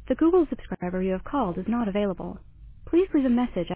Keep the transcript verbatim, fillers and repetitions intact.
The Google subscriber you have called is not available. Please leave a message